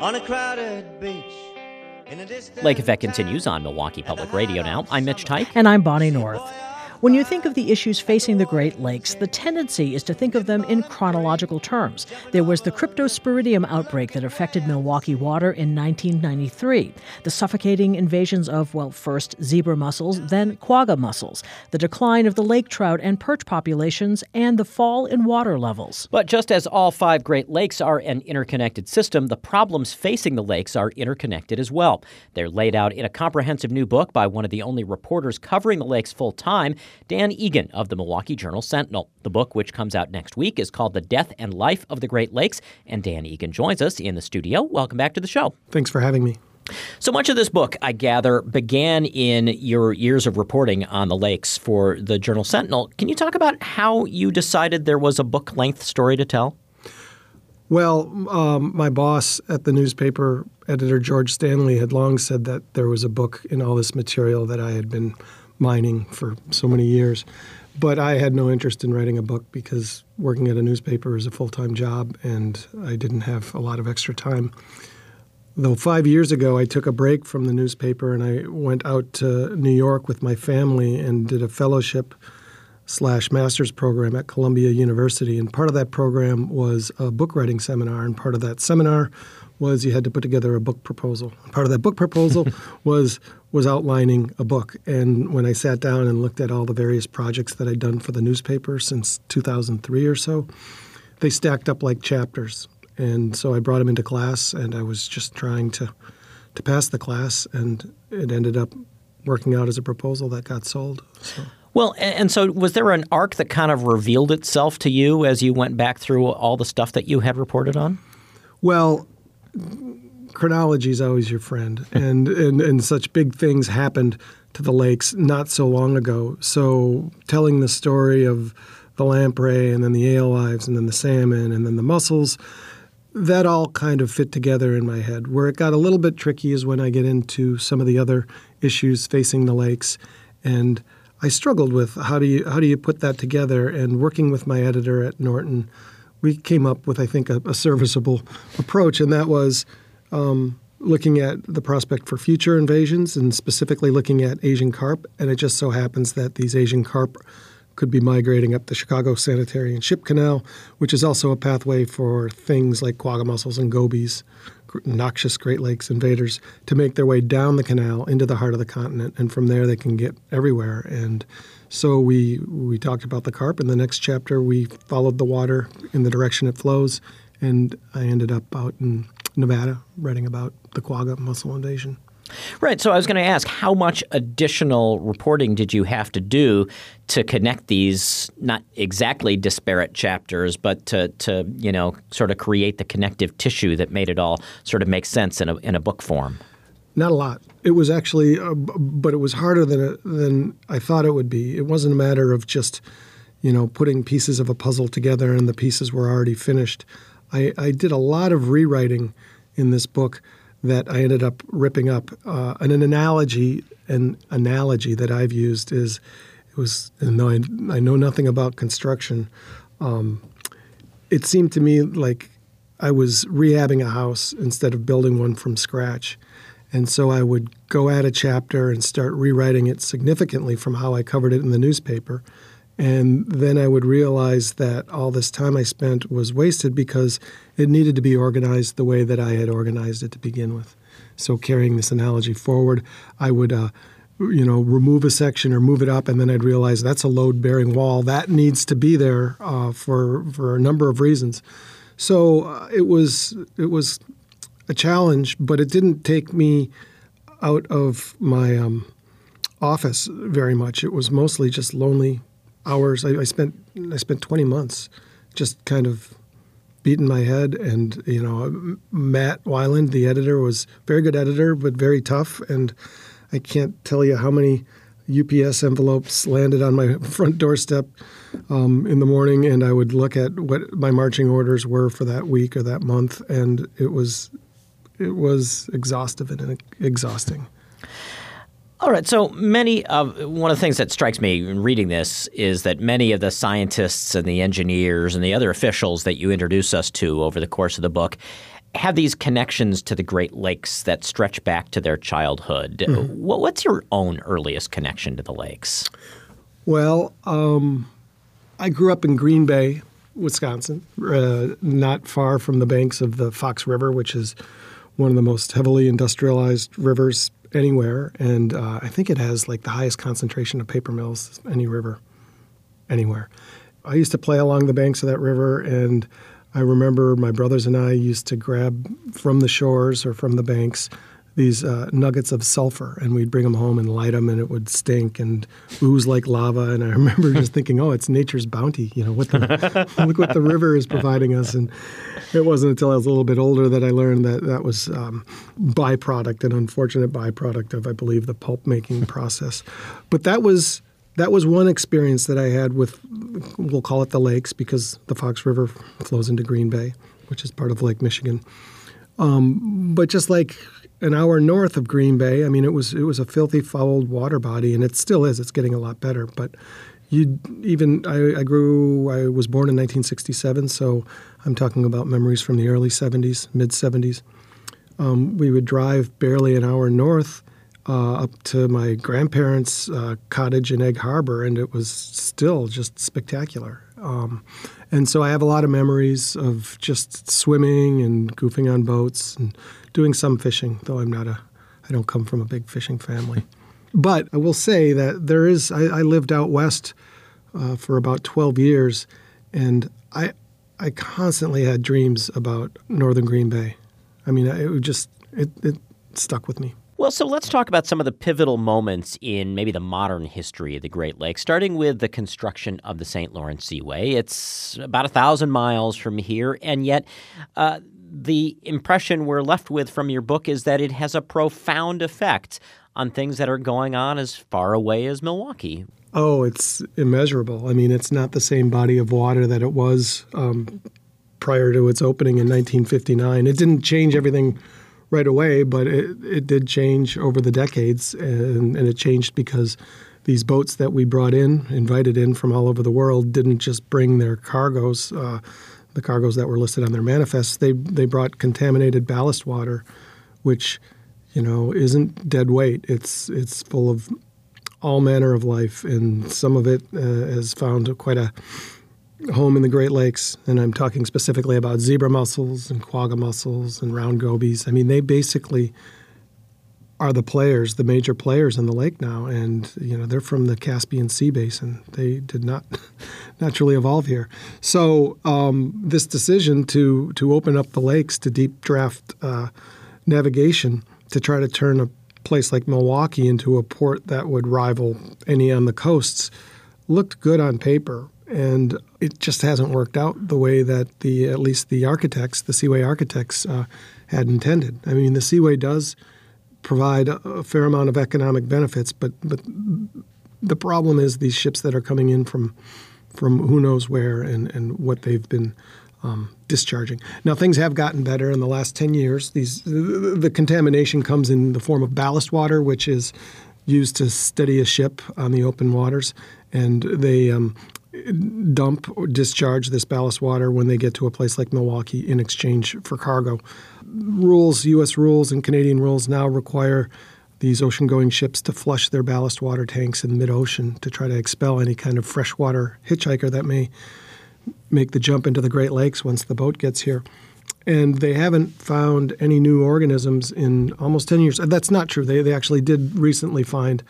on a crowded beach. Lake Effect continues on Milwaukee Public Radio now. I'm Mitch Tyke. And I'm Bonnie North. When you think of the issues facing the Great Lakes, the tendency is to think of them in chronological terms. There was the cryptosporidium outbreak that affected Milwaukee water in 1993, the suffocating invasions of, well, first zebra mussels, then quagga mussels, the decline of the lake trout and perch populations, and the fall in water levels. But just as all 5 Great Lakes are an interconnected system, the problems facing the lakes are interconnected as well. They're laid out in a comprehensive new book by one of the only reporters covering the lakes full time, Dan Egan of the Milwaukee Journal-Sentinel. The book, which comes out next week, is called The Death and Life of the Great Lakes, and Dan Egan joins us in the studio. Welcome back to the show. Thanks for having me. So much of this book, I gather, began in your years of reporting on the lakes for the Journal-Sentinel. Can you talk about how you decided there was a book-length story to tell? Well, my boss at the newspaper, editor George Stanley, had long said that there was a book in all this material that I had been mining for so many years. But I had no interest in writing a book because working at a newspaper is a full-time job and I didn't have a lot of extra time. Though 5 years ago, I took a break from the newspaper and I went out to New York with my family and did a fellowship/master's program at Columbia University. And part of that program was a book writing seminar. And part of that seminar was you had to put together a book proposal. Part of that book proposal was outlining a book. And when I sat down and looked at all the various projects that I'd done for the newspaper since 2003 or so, they stacked up like chapters. And so I brought them into class, and I was just trying to pass the class, and it ended up working out as a proposal that got sold. So. Well, and so was there an arc that kind of revealed itself to you as you went back through all the stuff that you had reported on? Well, chronology is always your friend, and such big things happened to the lakes not so long ago. So telling the story of the lamprey and then the alewives and then the salmon and then the mussels, that all kind of fit together in my head. Where it got a little bit tricky is when I get into some of the other issues facing the lakes, and I struggled with how do you put that together. And working with my editor at Norton, we came up with, I think, a serviceable approach, and that was looking at the prospect for future invasions and specifically looking at Asian carp. And it just so happens that these Asian carp could be migrating up the Chicago Sanitary and Ship Canal, which is also a pathway for things like quagga mussels and gobies, noxious Great Lakes invaders, to make their way down the canal into the heart of the continent. And from there, they can get everywhere. And so we talked about the carp. In the next chapter, we followed the water in the direction it flows. And I ended up out in Nevada writing about the quagga mussel invasion. Right. So I was going to ask, how much additional reporting did you have to do to connect these not exactly disparate chapters, but to sort of create the connective tissue that made it all sort of make sense in a book form? Not a lot. It was actually, but it was harder than I thought it would be. It wasn't a matter of just, putting pieces of a puzzle together and the pieces were already finished. I did a lot of rewriting in this book that I ended up ripping up. And an analogy that I've used and though I know nothing about construction, it seemed to me like I was rehabbing a house instead of building one from scratch. And so I would go at a chapter and start rewriting it significantly from how I covered it in the newspaper. And then I would realize that all this time I spent was wasted because it needed to be organized the way that I had organized it to begin with. So carrying this analogy forward, I would remove a section or move it up, and then I'd realize that's a load-bearing wall. That needs to be there for a number of reasons. So it was a challenge, but it didn't take me out of my office very much. It was mostly just lonely hours. I spent 20 months just kind of beating my head. And, Matt Weiland, the editor, was a very good editor, but very tough. And I can't tell you how many UPS envelopes landed on my front doorstep in the morning. And I would look at what my marching orders were for that week or that month. And it was exhaustive and exhausting. All right. So one of the things that strikes me in reading this is that many of the scientists and the engineers and the other officials that you introduce us to over the course of the book have these connections to the Great Lakes that stretch back to their childhood. What's your own earliest connection to the lakes? Well, I grew up in Green Bay, Wisconsin, not far from the banks of the Fox River, which is one of the most heavily industrialized rivers anywhere. And I think it has like the highest concentration of paper mills, any river, anywhere. I used to play along the banks of that river, and I remember my brothers and I used to grab from the shores or from the banks these nuggets of sulfur, and we'd bring them home and light them, and it would stink and ooze like lava. And I remember just thinking, oh, it's nature's bounty, look what the river is providing us. And it wasn't until I was a little bit older that I learned that that was an unfortunate byproduct of, I believe, the pulp making process. But that was one experience that I had with, we'll call it the lakes, because the Fox River flows into Green Bay, which is part of Lake Michigan. But just like an hour north of Green Bay, I mean, it was a filthy, fouled water body, and it still is. It's getting a lot better. But I was born in 1967, so I'm talking about memories from the early 70s, mid-70s. We would drive barely an hour north up to my grandparents' cottage in Egg Harbor, and it was still just spectacular. And so I have a lot of memories of just swimming and goofing on boats and doing some fishing, though I don't come from a big fishing family. But I will say that I lived out west for about 12 years, and I constantly had dreams about northern Green Bay. I mean, it stuck with me. Well, so let's talk about some of the pivotal moments in maybe the modern history of the Great Lakes, starting with the construction of the St. Lawrence Seaway. It's about 1,000 miles from here, and yet the impression we're left with from your book is that it has a profound effect on things that are going on as far away as Milwaukee. Oh, it's immeasurable. I mean, it's not the same body of water that it was prior to its opening in 1959. It didn't change everything right away, but it did change over the decades, and it changed because these boats that we invited in from all over the world, didn't just bring their cargoes, the cargoes that were listed on their manifests. They brought contaminated ballast water, which, isn't dead weight. It's full of all manner of life, and some of it has found quite a home in the Great Lakes, and I'm talking specifically about zebra mussels and quagga mussels and round gobies. I mean, they basically are the major players in the lake now, and they're from the Caspian Sea basin. They did not naturally evolve here. So this decision to open up the lakes to deep draft navigation to try to turn a place like Milwaukee into a port that would rival any on the coasts looked good on paper. And it just hasn't worked out the way that at least the Seaway architects had intended. I mean, the Seaway does provide a fair amount of economic benefits, but the problem is these ships that are coming in from who knows where and what they've been discharging. Now, things have gotten better in the last 10 years. The contamination comes in the form of ballast water, which is used to steady a ship on the open waters, and they dump or discharge this ballast water when they get to a place like Milwaukee in exchange for cargo. U.S. rules and Canadian rules now require these ocean-going ships to flush their ballast water tanks in mid-ocean to try to expel any kind of freshwater hitchhiker that may make the jump into the Great Lakes once the boat gets here. And they haven't found any new organisms in almost 10 years. That's not true. They actually did recently find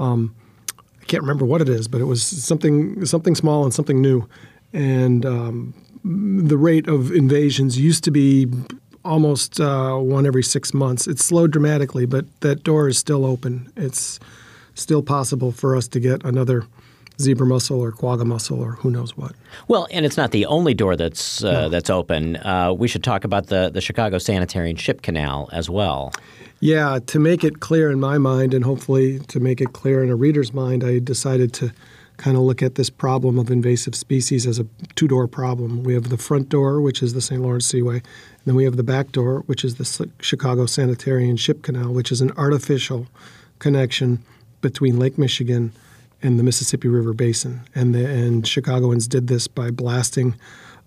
I can't remember what it is, but it was something small and something new. And the rate of invasions used to be almost one every 6 months. It's slowed dramatically, but that door is still open. It's still possible for us to get another zebra mussel or quagga mussel or who knows what. Well, and it's not the only door that's open. We should talk about the Chicago Sanitary and Ship Canal as well. Yeah, to make it clear in my mind, and hopefully to make it clear in a reader's mind, I decided to kind of look at this problem of invasive species as a two-door problem. We have the front door, which is the St. Lawrence Seaway, and then we have the back door, which is the Chicago Sanitary and Ship Canal, which is an artificial connection between Lake Michigan and the Mississippi River Basin. And Chicagoans did this by blasting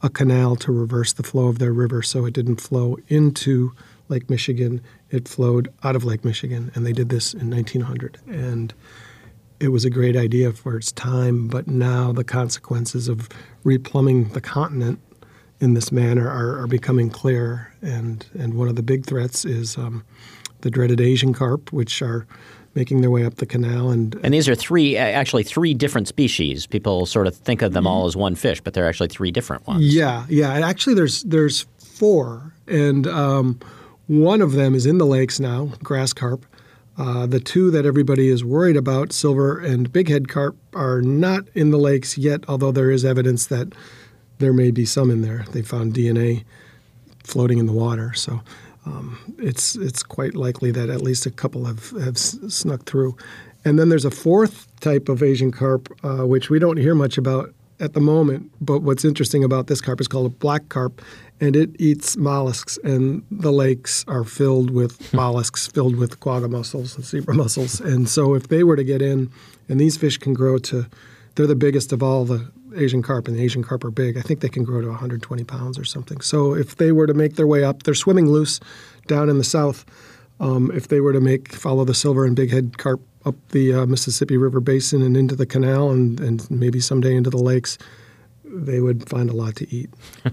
a canal to reverse the flow of their river so it didn't flow into Lake Michigan. It flowed out of Lake Michigan, and they did this in 1900. And it was a great idea for its time, but now the consequences of replumbing the continent in this manner are becoming clear. And one of the big threats is the dreaded Asian carp, which are making their way up the canal. And these are three different species. People sort of think of them all as one fish, but they're actually three different ones. Yeah. And actually there's four, and one of them is in the lakes now, grass carp. The two that everybody is worried about, silver and bighead carp, are not in the lakes yet, although there is evidence that there may be some in there. They found DNA floating in the water, so it's quite likely that at least a couple have snuck through. And then there's a fourth type of Asian carp, which we don't hear much about at the moment, but what's interesting about this carp is called a black carp, and it eats mollusks, and the lakes are filled with mollusks, filled with quagga mussels and zebra mussels. And so if they were to get in, and these fish can grow to, they're the biggest of all the Asian carp, and the Asian carp are big. I think they can grow to 120 pounds or something. So if they were to make their way up, they're swimming loose down in the south. If they were to follow the silver and bighead carp up the Mississippi River Basin and into the canal and maybe someday into the lakes, they would find a lot to eat.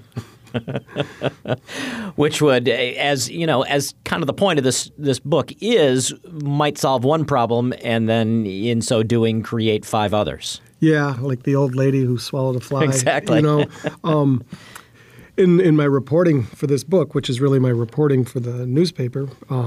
Which would, as kind of the point of this book is, might solve one problem and then in so doing create five others. Yeah, like the old lady who swallowed a fly. Exactly. In my reporting for this book, which is really my reporting for the newspaper,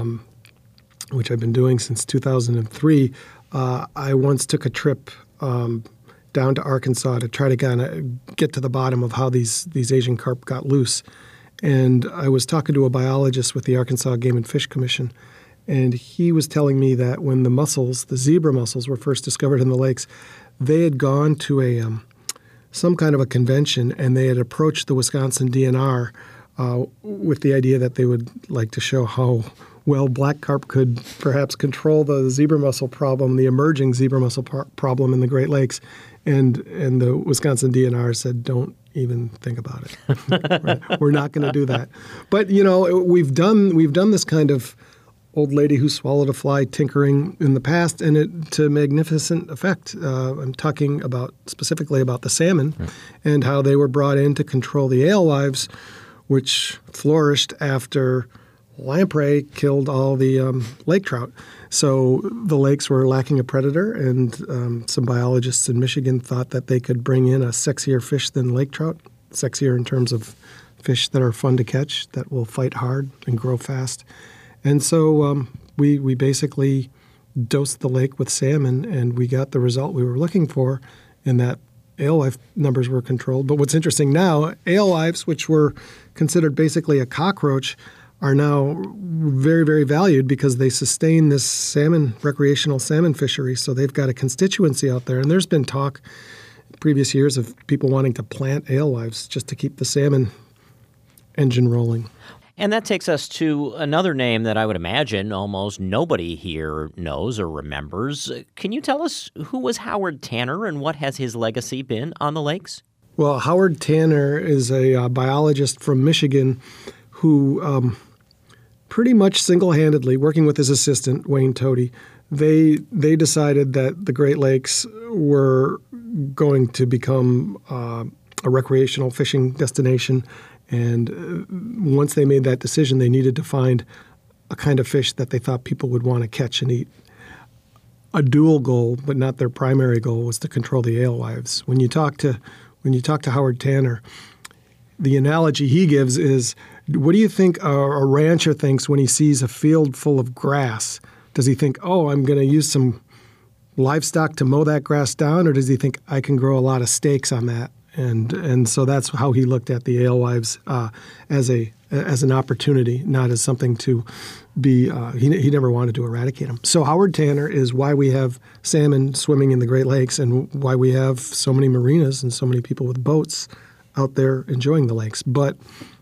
which I've been doing since 2003, I once took a trip down to Arkansas to try to kind of get to the bottom of how these Asian carp got loose. And I was talking to a biologist with the Arkansas Game and Fish Commission, and he was telling me that when the zebra mussels, were first discovered in the lakes, they had gone to some kind of a convention, and they had approached the Wisconsin DNR with the idea that they would like to show how well black carp could perhaps control the zebra mussel problem, the emerging zebra mussel problem in the Great Lakes. And the Wisconsin DNR said, don't even think about it. Right? We're not going to do that. But, we've done this kind of old lady who swallowed a fly tinkering in the past, and it to magnificent effect. I'm talking specifically about the salmon and how they were brought in to control the alewives, which flourished after lamprey killed all the lake trout. So the lakes were lacking a predator, and some biologists in Michigan thought that they could bring in a sexier fish than lake trout, sexier in terms of fish that are fun to catch, that will fight hard and grow fast. And so we basically dosed the lake with salmon, and we got the result we were looking for in that alewife numbers were controlled. But what's interesting now, alewives, which were considered basically a cockroach, are now very, very valued because they sustain this recreational salmon fishery. So they've got a constituency out there. And there's been talk in previous years of people wanting to plant alewives just to keep the salmon engine rolling. And that takes us to another name that I would imagine almost nobody here knows or remembers. Can you tell us who was Howard Tanner and what has his legacy been on the lakes? Well, Howard Tanner is a biologist from Michigan who pretty much single-handedly, working with his assistant, Wayne Tody, they decided that the Great Lakes were going to become a recreational fishing destination. And once they made that decision, they needed to find a kind of fish that they thought people would want to catch and eat. A dual goal, but not their primary goal, was to control the alewives. When you talk to Howard Tanner, the analogy he gives is, what do you think a rancher thinks when he sees a field full of grass? Does he think, oh, I'm going to use some livestock to mow that grass down, or does he think I can grow a lot of steaks on that? And so that's how he looked at the alewives as an opportunity, not as something to be. He never wanted to eradicate them. So Howard Tanner is why we have salmon swimming in the Great Lakes and why we have so many marinas and so many people with boats out there enjoying the lakes. But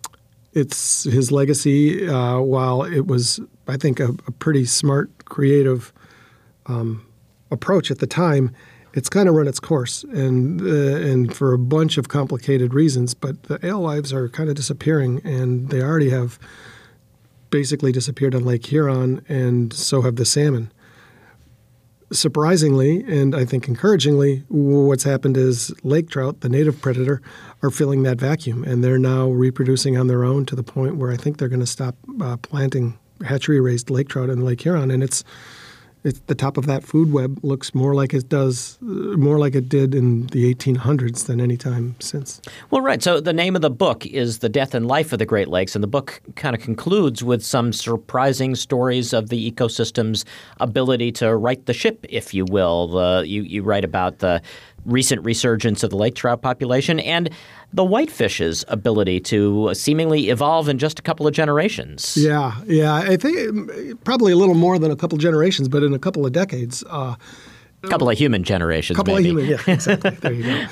it's his legacy. While it was, I think, a pretty smart, creative approach at the time, it's kind of run its course, and for a bunch of complicated reasons. But the alewives are kind of disappearing, and they already have basically disappeared on Lake Huron, and so have the salmon. Surprisingly, and I think encouragingly, what's happened is lake trout, the native predator, are filling that vacuum, and they're now reproducing on their own to the point where I think they're going to stop planting hatchery-raised lake trout in Lake Huron, and it's the top of that food web looks more like it did in the 1800s than any time since. Well, right. So the name of the book is The Death and Life of the Great Lakes, and the book kind of concludes with some surprising stories of the ecosystem's ability to right the ship, if you will. You write about the recent resurgence of the lake trout population and the whitefish's ability to seemingly evolve in just a couple of generations. Yeah. I think probably a little more than a couple of generations, but in a couple of decades. A couple of human generations, yeah, exactly. There you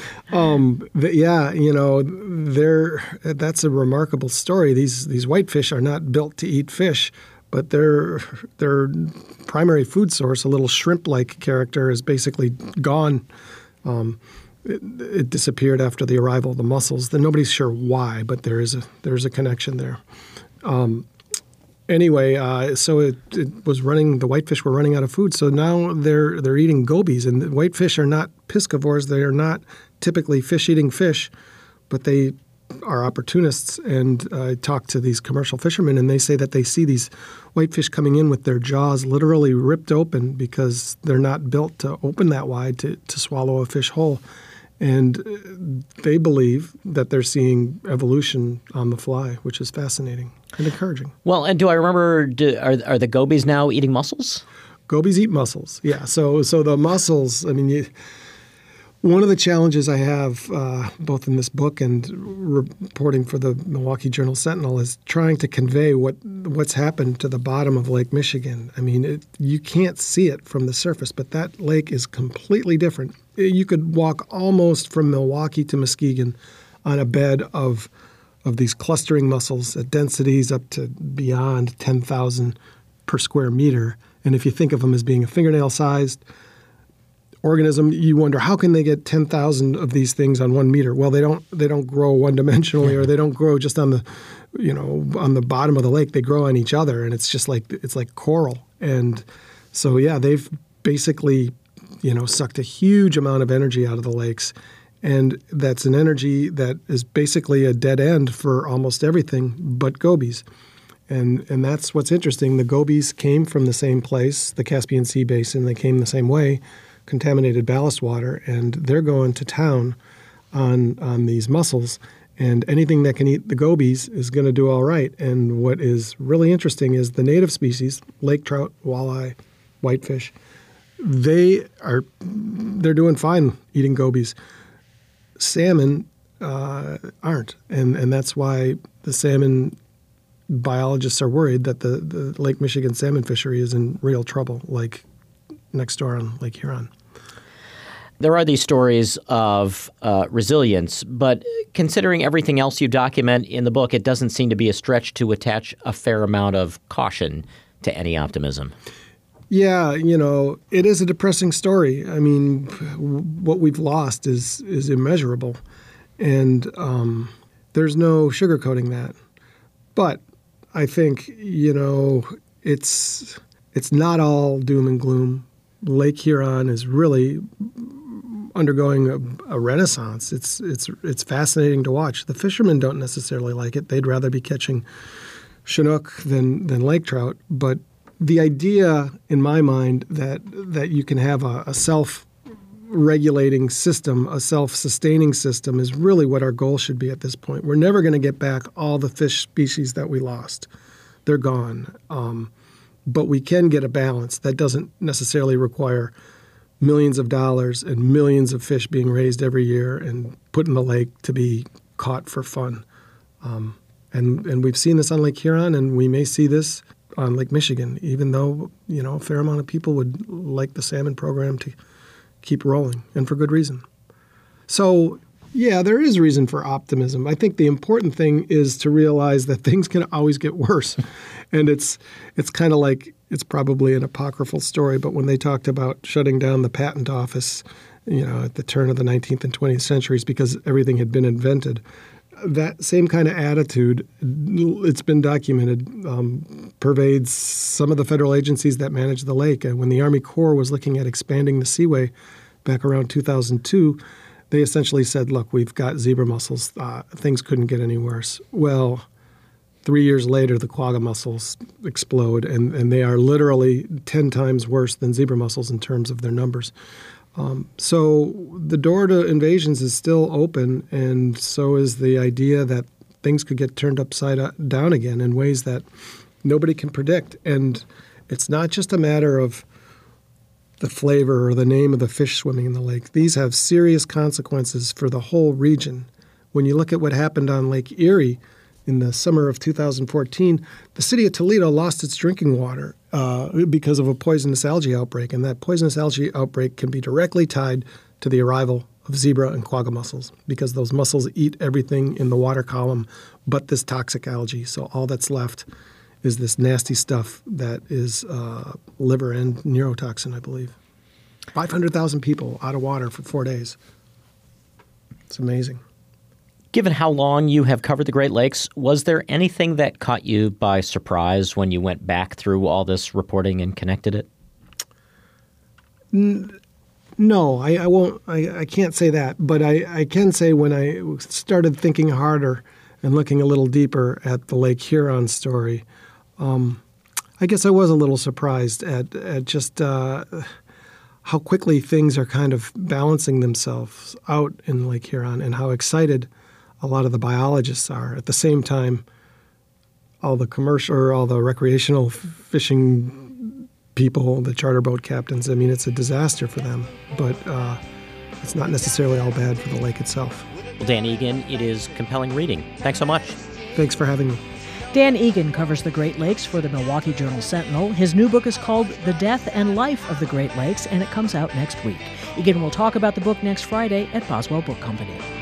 go. That's a remarkable story. These whitefish are not built to eat fish, but their primary food source, a little shrimp-like character, is basically gone. It disappeared after the arrival of the mussels. Nobody's sure why, but there's a connection there. Anyway, so it was running. The whitefish were running out of food, so now they're eating gobies. And the whitefish are not piscivores; they are not typically fish-eating fish, but they are opportunists. And I talked to these commercial fishermen, and they say that they see these whitefish coming in with their jaws literally ripped open because they're not built to open that wide to swallow a fish whole. And they believe that they're seeing evolution on the fly, which is fascinating and encouraging. Well, and do I remember, are the gobies now eating mussels? Gobies eat mussels, yeah. So the mussels, I mean, one of the challenges I have, both in this book and reporting for the Milwaukee Journal-Sentinel, is trying to convey what's happened to the bottom of Lake Michigan. I mean, you can't see it from the surface, but that lake is completely different. You could walk almost from Milwaukee to Muskegon on a bed of these clustering mussels at densities up to beyond 10,000 per square meter. And if you think of them as being a fingernail-sized organism, you wonder how can they get 10,000 of these things on 1 meter? Well, they don't grow one-dimensionally, or they don't grow just on the bottom of the lake. They grow on each other, and it's like coral. And so they've basically sucked a huge amount of energy out of the lakes, and that's an energy that is basically a dead end for almost everything but gobies. And that's what's interesting. The gobies came from the same place, the Caspian Sea Basin. They came the same way, contaminated ballast water, and they're going to town on these mussels. And anything that can eat the gobies is going to do all right. And what is really interesting is the native species, lake trout, walleye, whitefish, they're doing fine eating gobies. Salmon aren't, and that's why the salmon biologists are worried that the Lake Michigan salmon fishery is in real trouble, like next door on Lake Huron. There are these stories of resilience, but considering everything else you document in the book, it doesn't seem to be a stretch to attach a fair amount of caution to any optimism. Yeah, it is a depressing story. I mean, what we've lost is immeasurable, and there's no sugarcoating that. But I think, it's not all doom and gloom. Lake Huron is really undergoing a renaissance. It's fascinating to watch. The fishermen don't necessarily like it. They'd rather be catching Chinook than lake trout. But the idea, in my mind, that you can have a self-regulating system, a self-sustaining system, is really what our goal should be at this point. We're never going to get back all the fish species that we lost. They're gone. But we can get a balance that doesn't necessarily require millions of dollars and millions of fish being raised every year and put in the lake to be caught for fun. And we've seen this on Lake Huron, and we may see this on Lake Michigan, even though, a fair amount of people would like the salmon program to keep rolling, and for good reason. So, yeah, there is reason for optimism. I think the important thing is to realize that things can always get worse. And it's kind of like, it's probably an apocryphal story, but when they talked about shutting down the patent office at the turn of the 19th and 20th centuries because everything had been invented. That same kind of attitude, it's been documented, pervades some of the federal agencies that manage the lake. And when the Army Corps was looking at expanding the Seaway back around 2002, they essentially said, look, we've got zebra mussels. Things couldn't get any worse. Well, 3 years later, the quagga mussels explode, and they are literally 10 times worse than zebra mussels in terms of their numbers. So the door to invasions is still open, and so is the idea that things could get turned upside down again in ways that nobody can predict. And it's not just a matter of the flavor or the name of the fish swimming in the lake. These have serious consequences for the whole region. When you look at what happened on Lake Erie in the summer of 2014, the city of Toledo lost its drinking water because of a poisonous algae outbreak, and that poisonous algae outbreak can be directly tied to the arrival of zebra and quagga mussels because those mussels eat everything in the water column but this toxic algae. So all that's left is this nasty stuff that is liver and neurotoxin, I believe. 500,000 people out of water for 4 days. It's amazing. Given how long you have covered the Great Lakes, was there anything that caught you by surprise when you went back through all this reporting and connected it? No, I won't. I can't say that. But I can say when I started thinking harder and looking a little deeper at the Lake Huron story, I guess I was a little surprised at just how quickly things are kind of balancing themselves out in Lake Huron and how excited a lot of the biologists are. At the same time, all the commercial or all the recreational fishing people, the charter boat captains, I mean, it's a disaster for them. But it's not necessarily all bad for the lake itself. Well, Dan Egan, it is compelling reading. Thanks so much. Thanks for having me. Dan Egan covers the Great Lakes for the Milwaukee Journal-Sentinel. His new book is called The Death and Life of the Great Lakes, and it comes out next week. Egan will talk about the book next Friday at Boswell Book Company.